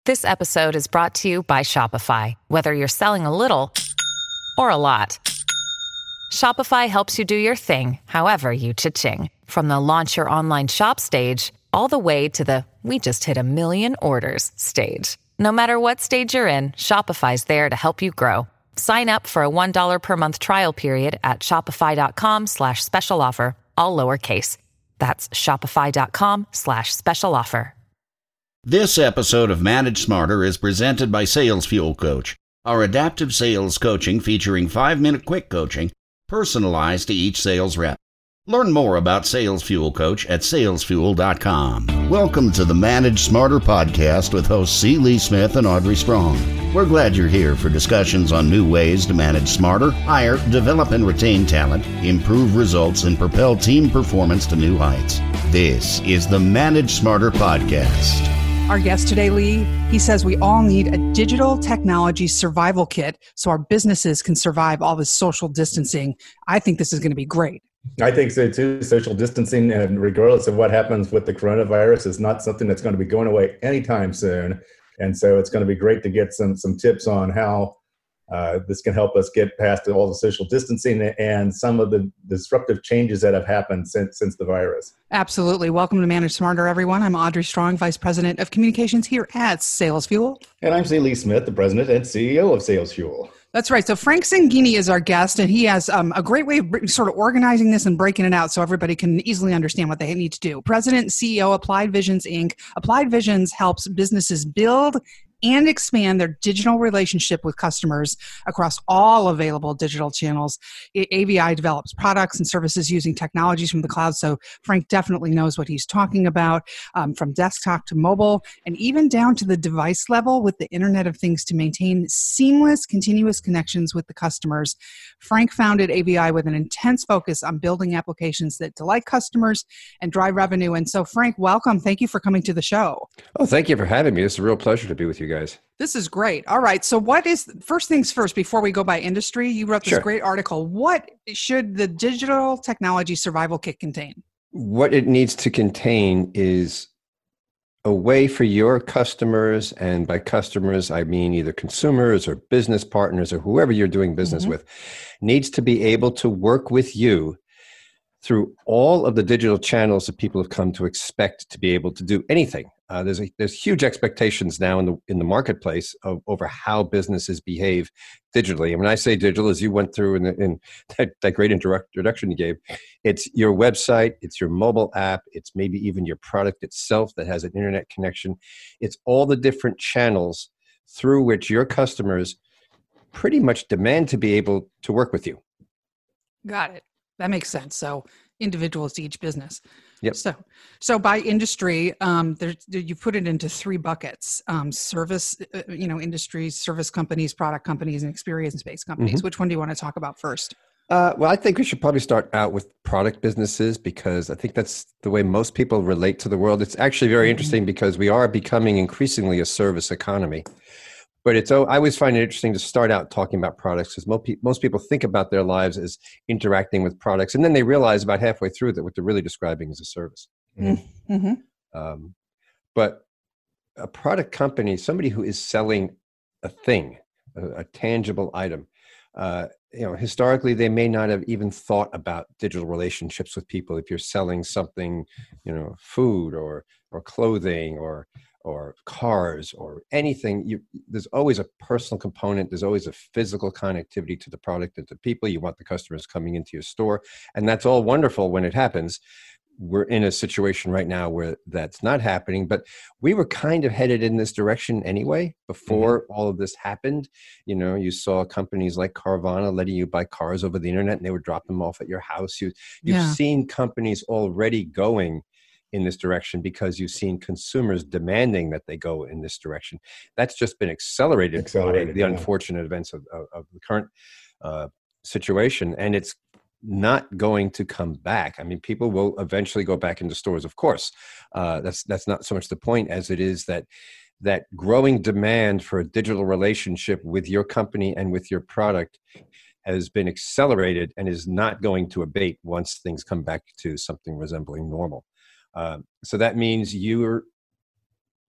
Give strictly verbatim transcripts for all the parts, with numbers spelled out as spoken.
This episode is brought to you by Shopify. Whether you're selling a little or a lot, Shopify helps you do your thing, however you cha-ching. From the launch your online shop stage, all the way to the we just hit a million orders stage. No matter what stage you're in, Shopify's there to help you grow. Sign up for a one dollar per month trial period at shopify.com slash special offer, all lowercase. That's shopify.com slash special offer. This episode of Manage Smarter is presented by Sales Fuel Coach, our adaptive sales coaching featuring five-minute quick coaching personalized to each sales rep. Learn more about Sales Fuel Coach at sales fuel dot com. Welcome to the Manage Smarter podcast with hosts C. Lee Smith and Audrey Strong. We're glad you're here for discussions on new ways to manage smarter, hire, develop and retain talent, improve results, and propel team performance to new heights. This is the Manage Smarter podcast. Our guest today, Lee, he says we all need a digital technology survival kit so our businesses can survive all this social distancing. I think this is going to be great. I think so too. Social distancing, and regardless of what happens with the coronavirus, is not something that's going to be going away anytime soon. And so it's going to be great to get some some tips on how uh, this can help us get past all the social distancing and some of the disruptive changes that have happened since since the virus. Absolutely. Welcome to Manage Smarter, everyone. I'm Audrey Strong, Vice President of Communications here at Sales Fuel. And I'm C. Lee Smith, the President and C E O of Sales Fuel. That's right. So Frank Sanghini is our guest, and he has um, a great way of sort of organizing this and breaking it out so everybody can easily understand what they need to do. President and C E O, Applied Visions, Incorporated. Applied Visions helps businesses build and expand their digital relationship with customers across all available digital channels. A V I develops products and services using technologies from the cloud, so Frank definitely knows what he's talking about, um, from desktop to mobile, and even down to the device level with the Internet of Things to maintain seamless, continuous connections with the customers. Frank founded A V I with an intense focus on building applications that delight customers and drive revenue. And so, Frank, welcome. Thank you for coming to the show. Oh, thank you for having me. It's a real pleasure to be with you guys. This is great. All right. So what is, first things first, before we go by industry, you wrote this Sure. great article. What should the digital technology survival kit contain? What it needs to contain is a way for your customers, and by customers, I mean either consumers or business partners or whoever you're doing business mm-hmm. with, needs to be able to work with you through all of the digital channels that people have come to expect to be able to do anything. Uh, there's a, there's huge expectations now in the in the marketplace of over how businesses behave digitally. And when I say digital, as you went through in, the, in that, that great introduction you gave, it's your website, it's your mobile app, it's maybe even your product itself that has an internet connection. It's all the different channels through which your customers pretty much demand to be able to work with you. Got it. That makes sense. So individuals to each business. Yep. So, so by industry, um, there, you put it into three buckets: um, service, uh, you know, industries, service companies, product companies, and experience-based companies. Mm-hmm. Which one do you want to talk about first? Uh, well, I think we should probably start out with product businesses, because I think that's the way most people relate to the world. It's actually very mm-hmm. interesting because we are becoming increasingly a service economy. But it's, oh, I always find it interesting to start out talking about products, because most, pe- most people think about their lives as interacting with products, and then they realize about halfway through that what they're really describing is a service. Mm-hmm. Um, but a product company, somebody who is selling a thing, a, a tangible item, uh, you know, historically they may not have even thought about digital relationships with people. If you're selling something, you know, food or or clothing or or cars or anything, you, there's always a personal component. There's always a physical connectivity to the product and to people. You want the customers coming into your store, and that's all wonderful when it happens. We're in a situation right now where that's not happening, but we were kind of headed in this direction anyway before mm-hmm. all of this happened. You know, you saw companies like Carvana letting you buy cars over the internet, and they would drop them off at your house. You, you've Yeah. seen companies already going in this direction because you've seen consumers demanding that they go in this direction. That's just been accelerated, Accelerated, by the yeah. unfortunate events of, of, of the current uh, situation. And it's not going to come back. I mean, people will eventually go back into stores, of course. Uh, that's that's not so much the point as it is that that growing demand for a digital relationship with your company and with your product has been accelerated and is not going to abate once things come back to something resembling normal. Um, so that means you're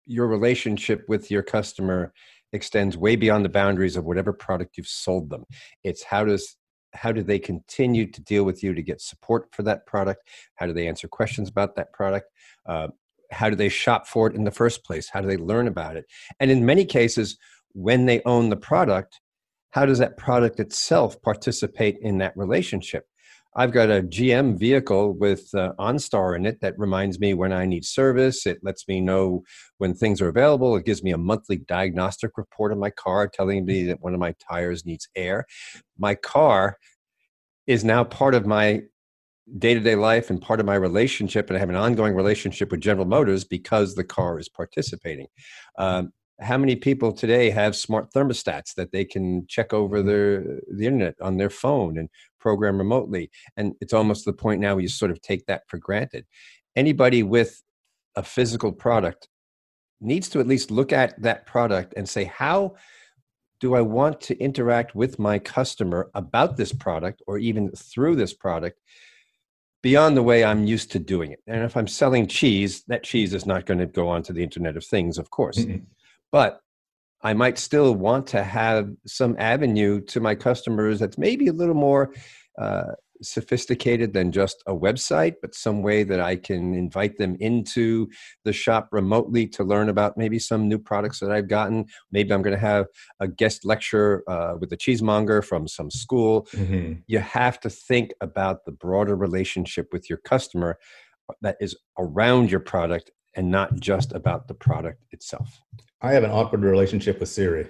your relationship with your customer extends way beyond the boundaries of whatever product you've sold them. It's how does how do they continue to deal with you to get support for that product? How do they answer questions about that product? Uh, how do they shop for it in the first place? How do they learn about it? And in many cases, when they own the product, how does that product itself participate in that relationship? I've got a G M vehicle with uh, OnStar in it that reminds me when I need service. It lets me know when things are available. It gives me a monthly diagnostic report on my car telling me that one of my tires needs air. My car is now part of my day-to-day life and part of my relationship, and I have an ongoing relationship with General Motors because the car is participating. Um, how many people today have smart thermostats that they can check over their the internet on their phone and program remotely? And it's almost the point now where you sort of take that for granted. Anybody with a physical product needs to at least look at that product and say, how do I want to interact with my customer about this product or even through this product beyond the way I'm used to doing it? And if I'm selling cheese, that cheese is not going to go onto the Internet of Things, of course. Mm-hmm. But I might still want to have some avenue to my customers that's maybe a little more uh, sophisticated than just a website, but some way that I can invite them into the shop remotely to learn about maybe some new products that I've gotten. Maybe I'm going to have a guest lecture uh, with a cheesemonger from some school. Mm-hmm. You have to think about the broader relationship with your customer that is around your product and not just about the product itself. I have an awkward relationship with Siri.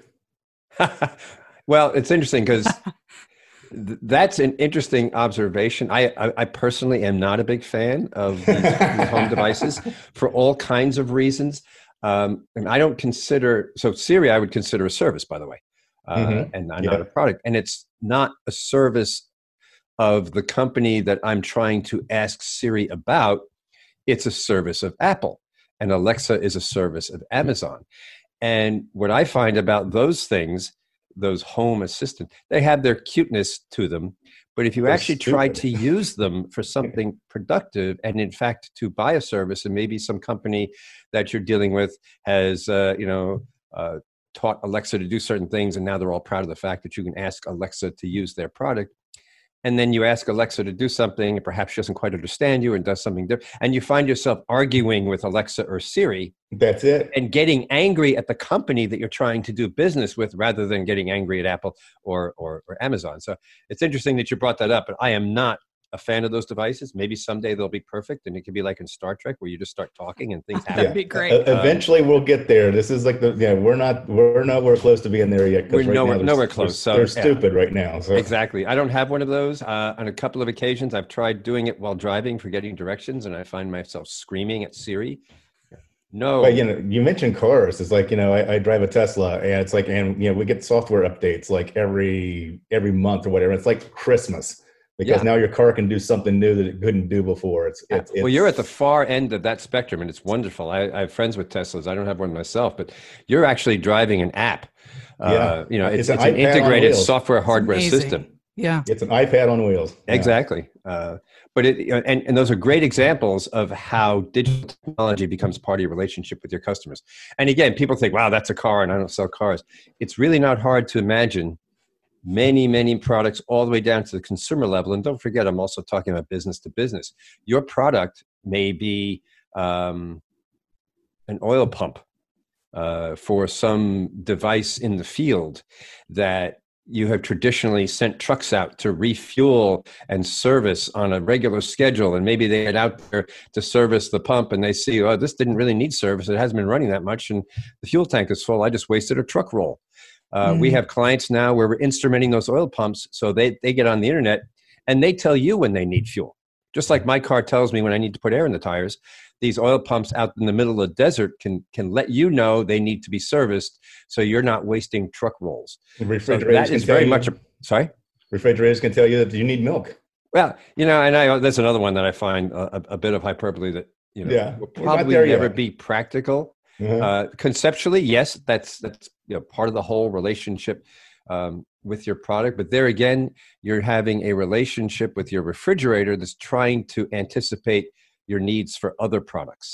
Well, it's interesting because th- that's an interesting observation. I, I, I personally am not a big fan of these, these home devices for all kinds of reasons. Um, and I don't consider, so Siri I would consider a service, by the way, uh, mm-hmm. and not, yeah. not a product. And it's not a service of the company that I'm trying to ask Siri about. It's a service of Apple. And Alexa is a service of Amazon. And what I find about those things, those home assistants, they have their cuteness to them. But if you They're actually stupid. try to use them for something productive, and in fact, to buy a service, and maybe some company that you're dealing with has, uh, you know, uh, taught Alexa to do certain things, and now they're all proud of the fact that you can ask Alexa to use their product. And then you ask Alexa to do something, and perhaps she doesn't quite understand you and does something different. And you find yourself arguing with Alexa or Siri. That's it. And getting angry at the company that you're trying to do business with rather than getting angry at Apple or, or, or Amazon. So it's interesting that you brought that up, but I am not a fan of those devices. Maybe someday they'll be perfect, and it could be like in Star Trek where you just start talking and things happen. That'd be great. Uh, eventually, we'll get there. This is like the yeah. We're not we're nowhere close to being there yet. We're right nowhere now nowhere close. They're, so they're stupid yeah. right now. So. Exactly. I don't have one of those. Uh, on a couple of occasions, I've tried doing it while driving, forgetting directions, and I find myself screaming at Siri. No. But you know, you mentioned cars. It's like, you know, I, I drive a Tesla, and it's like, and you know, we get software updates like every every month or whatever. It's like Christmas. Because yeah. now your car can do something new that it couldn't do before. It's, it's, it's well, you're at the far end of that spectrum, and it's wonderful. I, I have friends with Teslas. I don't have one myself, but you're actually driving an app. Yeah, uh, you know, it's, it's, an, it's an integrated software it's hardware amazing. system. Yeah, it's an iPad on wheels. Yeah. Exactly. Uh, but it and and those are great examples of how digital technology becomes part of your relationship with your customers. And again, people think, "Wow, that's a car," and I don't sell cars. It's really not hard to imagine. Many, many products all the way down to the consumer level. And don't forget, I'm also talking about business to business. Your product may be um, an oil pump uh, for some device in the field that you have traditionally sent trucks out to refuel and service on a regular schedule. And maybe they get out there to service the pump and they see, oh, this didn't really need service. It hasn't been running that much. And the fuel tank is full. I just wasted a truck roll. Uh, mm. We have clients now where we're instrumenting those oil pumps. So they, they get on the internet and they tell you when they need fuel. Just like my car tells me when I need to put air in the tires, these oil pumps out in the middle of the desert can can let you know they need to be serviced so you're not wasting truck rolls. So that is very much a, sorry? Refrigerators can tell you that you need milk. Well, you know, and I that's another one that I find a, a bit of hyperbole that, you know, yeah, will probably never yet. be practical. Mm-hmm. Uh, conceptually, yes, that's that's you know, part of the whole relationship um, with your product. But there again, you're having a relationship with your refrigerator that's trying to anticipate your needs for other products.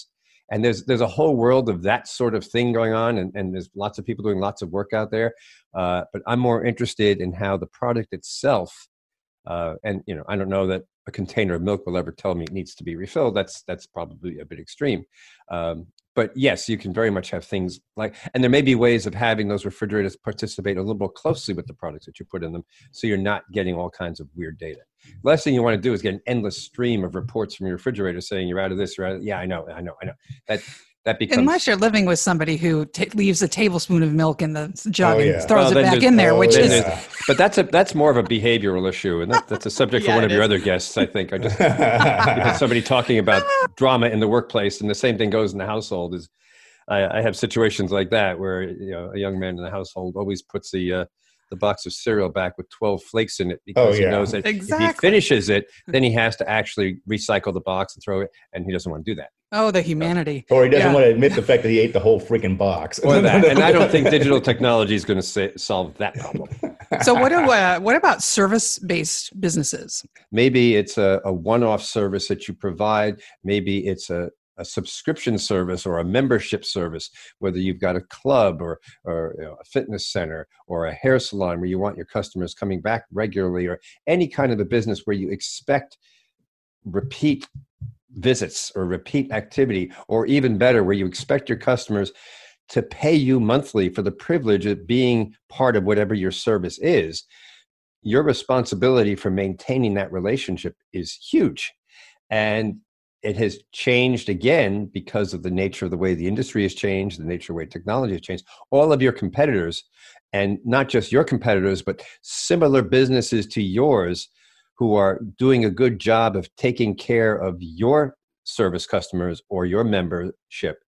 And there's there's a whole world of that sort of thing going on, and, and there's lots of people doing lots of work out there. Uh, but I'm more interested in how the product itself, uh, and you know, I don't know that a container of milk will ever tell me it needs to be refilled. That's that's probably a bit extreme. Um, but yes, you can very much have things like, and there may be ways of having those refrigerators participate a little more closely with the products that you put in them, so you're not getting all kinds of weird data. The last thing you want to do is get an endless stream of reports from your refrigerator saying you're out of this, you're out of, yeah, I know, I know, I know. That that becomes, unless you're living with somebody who t- leaves a tablespoon of milk in the jug Oh, and yeah. throws Well, it then back there's- in there, oh, which then is there's- but that's a that's more of a behavioral issue, and that, that's a subject for Yeah, one of it your is. other guests. I think I just you had somebody talking about drama in the workplace, and the same thing goes in the household. Is I, I have situations like that where you know a young man in the household always puts the uh, the box of cereal back with twelve flakes in it because Oh, he yeah. knows that if he Exactly. finishes it, then he has to actually recycle the box and throw it, and he doesn't want to do that. oh, the humanity. Or he doesn't Yeah. want to admit the fact that he ate the whole freaking box. Or that, and I don't think digital technology is going to say, solve that problem. So what do uh, what about service-based businesses? Maybe it's a, a one-off service that you provide. Maybe it's a, a subscription service or a membership service, whether you've got a club or, or you know, a fitness center or a hair salon where you want your customers coming back regularly, or any kind of a business where you expect repeat visits or repeat activity, or even better, where you expect your customers to pay you monthly for the privilege of being part of whatever your service is. Your responsibility for maintaining that relationship is huge. And it has changed again because of the nature of the way the industry has changed, the nature of the way technology has changed. All of your competitors, and not just your competitors, but similar businesses to yours who are doing a good job of taking care of your service customers or your membership,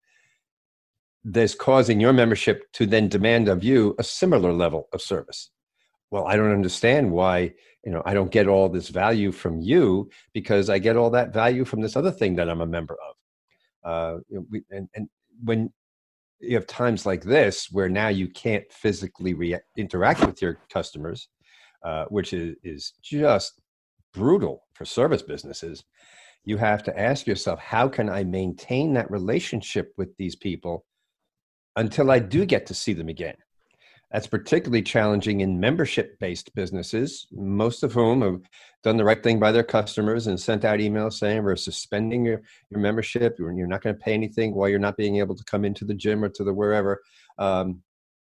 that's causing your membership to then demand of you a similar level of service. Well, I don't understand why, you know, I don't get all this value from you, because I get all that value from this other thing that I'm a member of. Uh, you know, we, and, and when you have times like this where now you can't physically re- interact with your customers, uh, which is, is just brutal for service businesses, you have to ask yourself, how can I maintain that relationship with these people until I do get to see them again? That's particularly challenging in membership-based businesses, most of whom have done the right thing by their customers and sent out emails saying we're suspending your, your membership, you're, you're not going to pay anything while you're not being able to come into the gym or to the wherever. Um,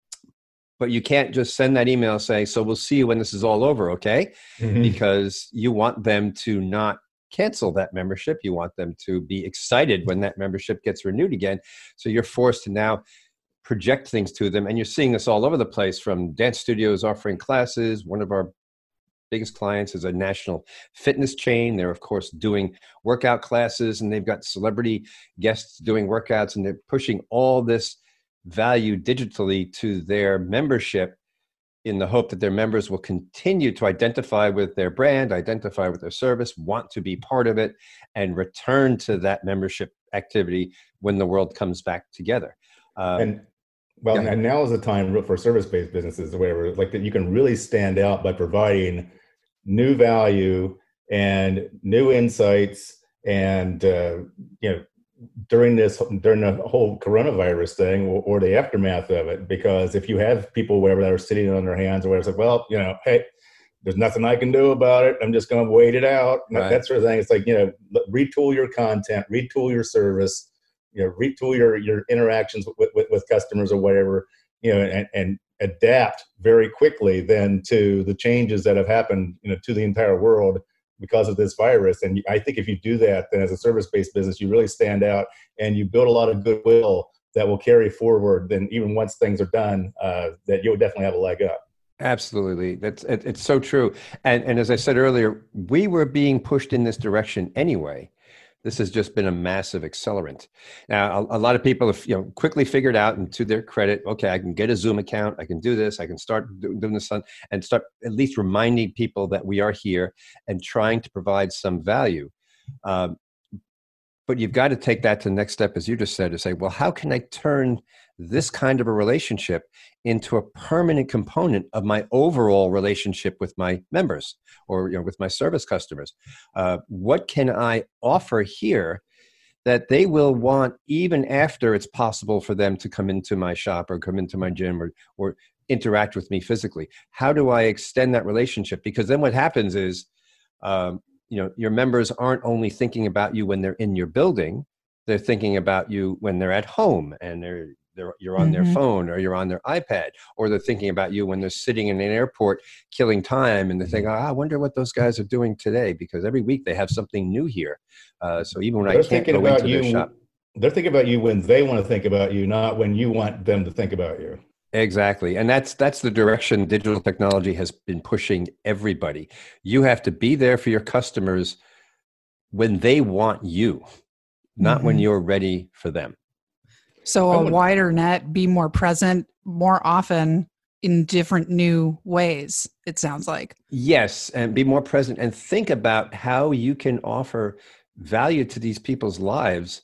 but you can't just send that email saying, so we'll see you when this is all over, okay? Mhm. Because you want them to not cancel that membership. You want them to be excited when that membership gets renewed again. So you're forced to now project things to them. And you're seeing this all over the place, from dance studios offering classes. One of our biggest clients is a national fitness chain. They're, of course, doing workout classes, and they've got celebrity guests doing workouts, and they're pushing all this value digitally to their membership in the hope that their members will continue to identify with their brand, identify with their service, want to be part of it, and return to that membership activity when the world comes back together. Um, And well, Yeah. and now is the time for service-based businesses or whatever, like that you can really stand out by providing new value and new insights. And uh, you know, during this, during the whole coronavirus thing, or, or the aftermath of it, because if you have people wherever that are sitting on their hands or whatever, it's like, well, you know, hey, there's nothing I can do about it. I'm just going to wait it out. Right. That sort of thing. It's like, you know, retool your content, retool your service, you know, retool your, your interactions with, with, with customers or whatever, you know, and, and adapt very quickly then to the changes that have happened, you know, to the entire world because of this virus. And I think if you do that, then as a service-based business, you really stand out and you build a lot of goodwill that will carry forward. Then even once things are done, uh, that you'll definitely have a leg up. Absolutely. That's it, it's so true. And and as I said earlier, we were being pushed in this direction anyway. This has just been a massive accelerant. Now, a, a lot of people have, you know, quickly figured out, and to their credit, okay, I can get a Zoom account, I can do this, I can start do, doing this, on, and start at least reminding people that we are here and trying to provide some value. Um, but you've got to take that to the next step, as you just said, to say, well, how can I turn this kind of a relationship into a permanent component of my overall relationship with my members, or, you know, with my service customers? Uh, what can I offer here that they will want, even after it's possible for them to come into my shop or come into my gym or, or interact with me physically. How do I extend that relationship? Because then what happens is, um, you know, your members aren't only thinking about you when they're in your building, they're thinking about you when they're at home and they're, they're you're on mm-hmm. their phone or you're on their iPad, or they're thinking about you when they're sitting in an airport killing time and they think, oh, I wonder what those guys are doing today, because every week they have something new here. Uh, so even when they're I can't go into you, their shop. They're thinking about you when they want to think about you, not when you want them to think about you. Exactly. And that's that's the direction digital technology has been pushing everybody. You have to be there for your customers when they want you, not mm-hmm. when you're ready for them. So a wider net, be more present more often in different new ways, it sounds like. Yes, and be more present and think about how you can offer value to these people's lives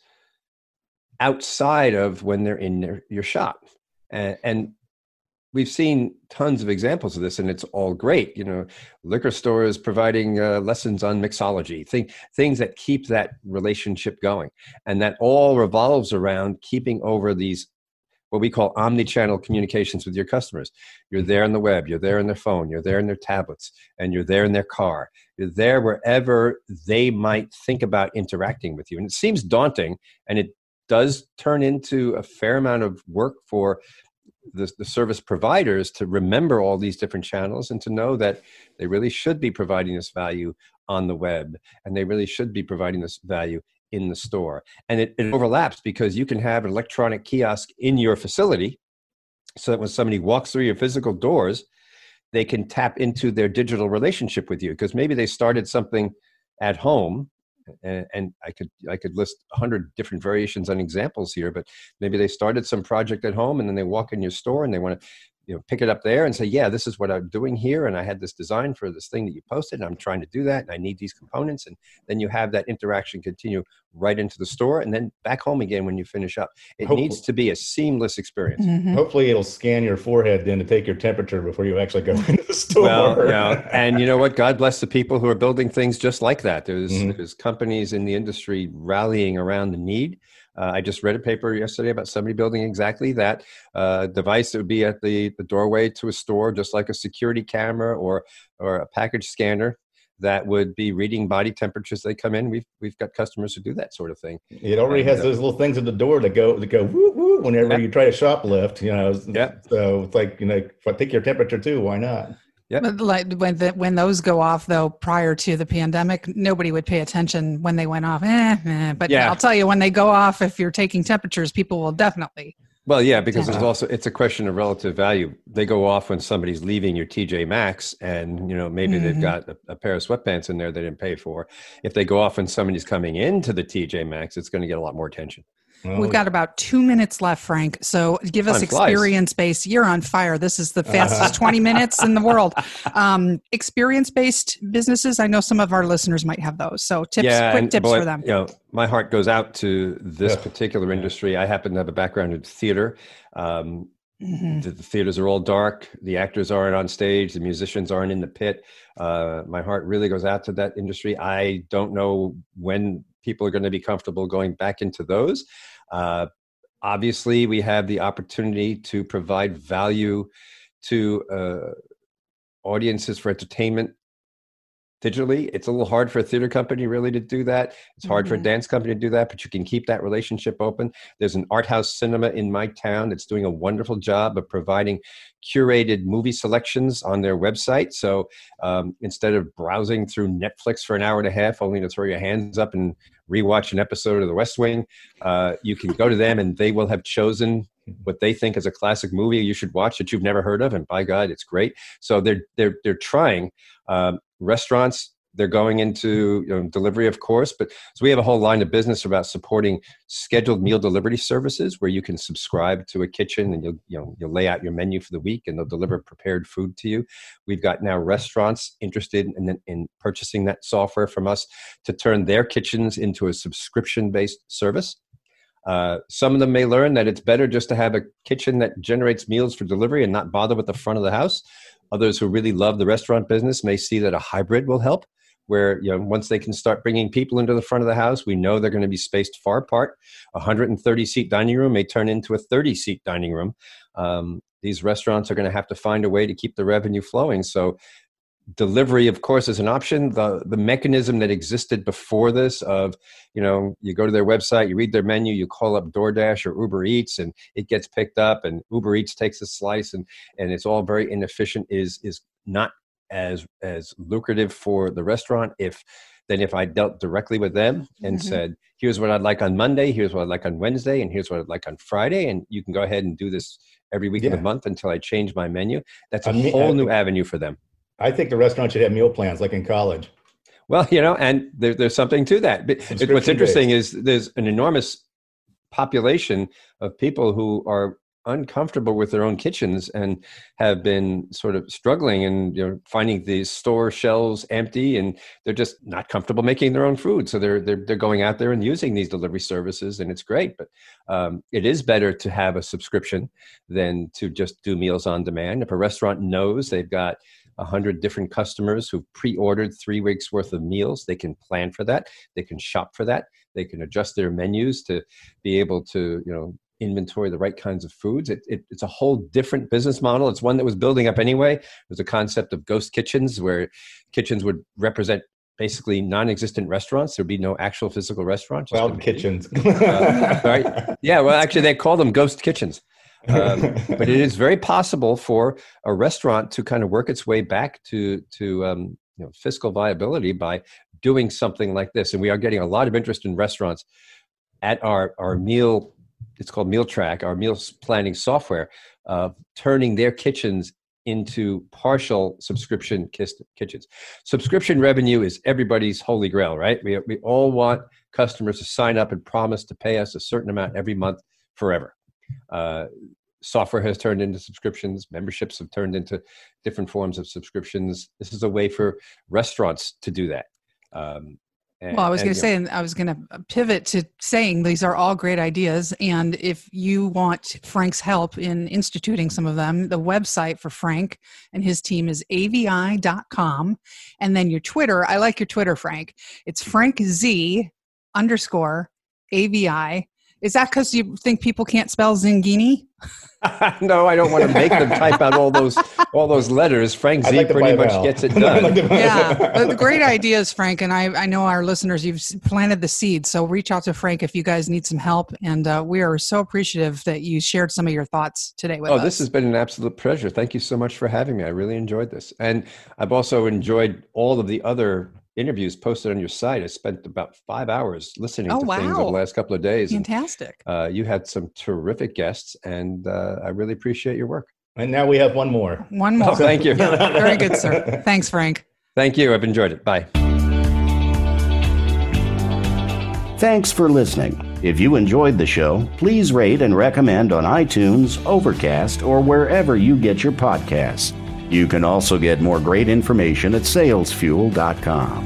outside of when they're in their, your shop. And, and we've seen tons of examples of this, and it's all great. You know, liquor stores providing uh, lessons on mixology, thing, things that keep that relationship going. And that all revolves around keeping over these, what we call omni-channel communications with your customers. You're there on the web, you're there on their phone, you're there in their tablets, and you're there in their car. You're there wherever they might think about interacting with you. And it seems daunting, and it does turn into a fair amount of work for the, the service providers to remember all these different channels and to know that they really should be providing this value on the web, and they really should be providing this value in the store. And it, it overlaps because you can have an electronic kiosk in your facility so that when somebody walks through your physical doors, they can tap into their digital relationship with you, because maybe they started something at home. And, and I could I could list a hundred different variations on examples here, but maybe they started some project at home and then they walk in your store and they want to, you know, pick it up there and say, yeah, this is what I'm doing here, and I had this design for this thing that you posted, and I'm trying to do that, and I need these components. And then you have that interaction continue right into the store and then back home again when you finish up. It Hopefully. needs to be a seamless experience. Mm-hmm. Hopefully it'll scan your forehead then to take your temperature before you actually go into the store. Well, yeah, and you know what? God bless the people who are building things just like that. There's, mm-hmm. there's companies in the industry rallying around the need. Uh, I just read a paper yesterday about somebody building exactly that uh, device that would be at the, the doorway to a store, just like a security camera or or a package scanner that would be reading body temperatures as they come in. We've we've got customers who do that sort of thing. It already and, has uh, those little things at the door that go that go woo woo whenever yeah. you try to shoplift. You know, yeah. So it's like, you know, if I take your temperature too, why not? Yep. But like when the, when those go off though, prior to the pandemic, nobody would pay attention when they went off. Eh, eh. But yeah. I'll tell you, when they go off, if you're taking temperatures, people will definitely. Well, yeah, because yeah. there's also, it's a question of relative value. They go off when somebody's leaving your T J Maxx and, you know, maybe mm-hmm. they've got a, a pair of sweatpants in there they didn't pay for. If they go off when somebody's coming into the T J Maxx, it's going to get a lot more attention. Oh. We've got about two minutes left, Frank. So give us experience-based. You're on fire. This is the fastest uh-huh. twenty minutes in the world. Um, experience-based businesses. I know some of our listeners might have those. So tips, yeah, quick and, tips boy, for them. You know, my heart goes out to this yeah. particular industry. I happen to have a background in theater. Um, mm-hmm. the, the theaters are all dark. The actors aren't on stage. The musicians aren't in the pit. Uh, my heart really goes out to that industry. I don't know when people are going to be comfortable going back into those. Uh, obviously, we have the opportunity to provide value to uh, audiences for entertainment digitally. It's a little hard for a theater company really to do that. It's hard mm-hmm. for a dance company to do that, but you can keep that relationship open. There's an art house cinema in my town that's doing a wonderful job of providing curated movie selections on their website. So um, instead of browsing through Netflix for an hour and a half, only to throw your hands up and rewatch an episode of The West Wing, uh, you can go to them and they will have chosen what they think is a classic movie you should watch that you've never heard of, and by God, it's great. So they're they're they're trying. Um, restaurants, they're going into, you know, delivery, of course, but so we have a whole line of business about supporting scheduled meal delivery services where you can subscribe to a kitchen and you'll you know you'll lay out your menu for the week and they'll deliver prepared food to you. We've got now restaurants interested in, in purchasing that software from us to turn their kitchens into a subscription-based service. Uh, some of them may learn that it's better just to have a kitchen that generates meals for delivery and not bother with the front of the house. Others who really love the restaurant business may see that a hybrid will help, where, you know, once they can start bringing people into the front of the house, we know they're going to be spaced far apart. A one hundred thirty seat dining room may turn into a thirty seat dining room. Um, these restaurants are going to have to find a way to keep the revenue flowing. So delivery, of course, is an option. The the mechanism that existed before this of, you know, you go to their website, you read their menu, you call up DoorDash or Uber Eats, and it gets picked up, and Uber Eats takes a slice, and and it's all very inefficient, is is not as as lucrative for the restaurant if than if I dealt directly with them and mm-hmm. said, here's what I'd like on Monday, here's what I'd like on Wednesday, and here's what I'd like on Friday, and you can go ahead and do this every week yeah. of the month until I change my menu. That's a I mean, whole I, new avenue for them. I think the restaurant should have meal plans like in college. Well, you know, and there, there's something to that. But what's interesting based. is there's an enormous population of people who are uncomfortable with their own kitchens and have been sort of struggling and, you know, finding the store shelves empty, and they're just not comfortable making their own food. So they're they're they're going out there and using these delivery services, and it's great. But um, it is better to have a subscription than to just do meals on demand. If a restaurant knows they've got a hundred different customers who've pre-ordered three weeks worth of meals, they can plan for that. They can shop for that. They can adjust their menus to be able to, you know, inventory the right kinds of foods. It, it, it's a whole different business model. It's one that was building up anyway. There's a concept of ghost kitchens where kitchens would represent basically non-existent restaurants. There'd be no actual physical restaurant. Cloud kitchens. uh, right? Yeah, well, actually, they call them ghost kitchens. um, but it is very possible for a restaurant to kind of work its way back to to um, you know, fiscal viability by doing something like this. And we are getting a lot of interest in restaurants at our our meal. It's called MealTrack, our meal planning software, uh, turning their kitchens into partial subscription kitchens. Subscription revenue is everybody's holy grail, right? We we all want customers to sign up and promise to pay us a certain amount every month forever. Uh, software has turned into subscriptions. Memberships have turned into different forms of subscriptions. This is a way for restaurants to do that. Um, and, well, I was going to say, know, and I was going to pivot to saying these are all great ideas. And if you want Frank's help in instituting some of them, the website for Frank and his team is A V I dot com. And then your Twitter, I like your Twitter, Frank. It's Frank Z underscore A V I. Is that because you think people can't spell Zingini? No, I don't want to make them type out all those all those letters. Frank Z like pretty much gets it done. like yeah, but the great ideas, Frank, and I, I know our listeners, you've planted the seed. So reach out to Frank if you guys need some help. And uh, we are so appreciative that you shared some of your thoughts today with oh, us. Oh, this has been an absolute pleasure. Thank you so much for having me. I really enjoyed this. And I've also enjoyed all of the other interviews posted on your site. I spent about five hours listening oh, to wow. things over the last couple of days. Fantastic. And, uh, you had some terrific guests, and uh, I really appreciate your work. And now we have one more. One more. Oh, thank you. Yeah, very good, sir. Thanks, Frank. Thank you. I've enjoyed it. Bye. Thanks for listening. If you enjoyed the show, please rate and recommend on iTunes, Overcast, or wherever you get your podcasts. You can also get more great information at sales fuel dot com.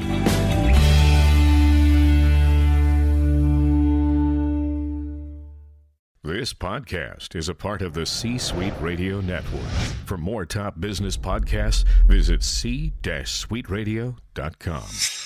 This podcast is a part of the C-Suite Radio Network. For more top business podcasts, visit c suite radio dot com.